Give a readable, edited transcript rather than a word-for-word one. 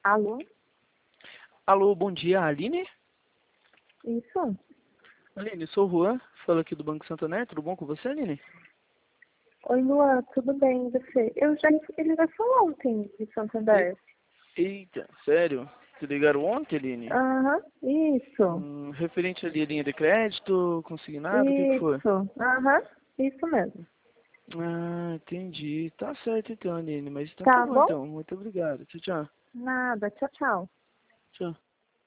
Alô? Alô, bom dia, Aline? Isso? Aline, sou o Juan, falo aqui do Banco Santander, tudo bom com você, Aline? Oi, Luan, tudo bem, e você? Ele já falou ontem de Santander. Eita, sério? Te ligaram ontem, Aline? Aham, isso. Referente ali à linha de crédito, consignado, o que que foi? Isso. Aham, isso mesmo. Ah, entendi. Tá certo então, Aline, mas então tá Tá bom bom? então. Muito obrigado. Tchau, tchau. Nada, tchau, tchau. Tchau.